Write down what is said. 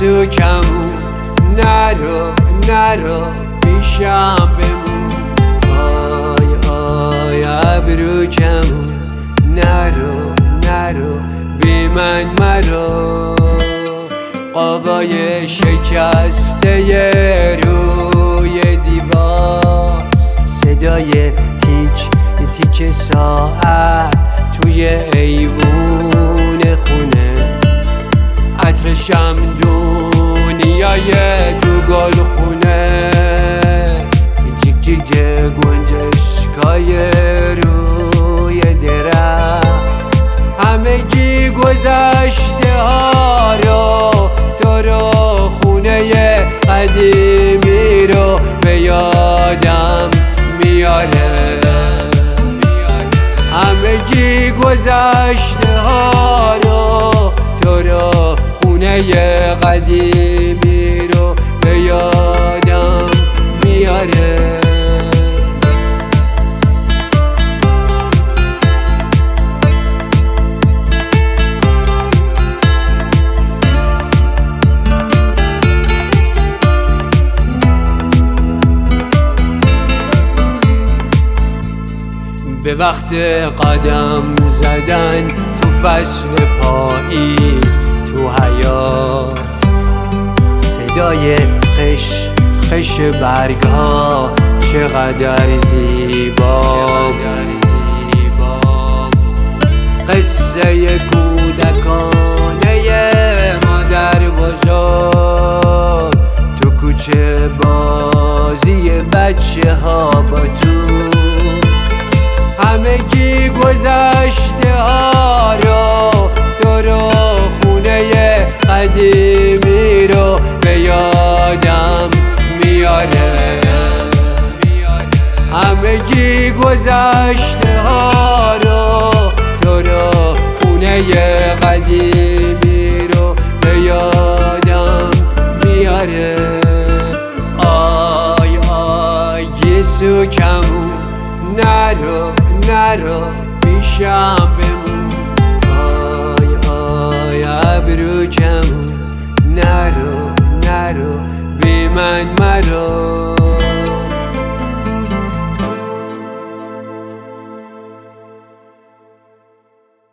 سوکمون نرو پیشم بمون. آی ابرو کمون نرو بی من مرو. قابای شکسته روی دیوار، صدای تیک ساعت توی ایوون خونه، عطر شمدونیای تو گلخونه، جیک گنجشکای روی درخت. همگی گذشته ها رو تو رو خونه قدیمی رو به یادم میاره. همگی گذشته ها رو تو رو خونه قدیمی رو به یادم میاره. به وقت قدم زدن تو فصل پاییز تو حیاط، صدای خش برگ ها چقدر زیبا. قصه کودکانه مادر بزرگ تو کوچه، بازی بچه ها با تو. همگی گذشته ها رو تو رو خونه قدیمی رو به یادم میاره. همگی گذشته ها رو تو رو خونه قدیمی رو به یادم میاره. آی سوکمون نرو پیشم بمون. آی ابرو کمون نرو بی من مرو.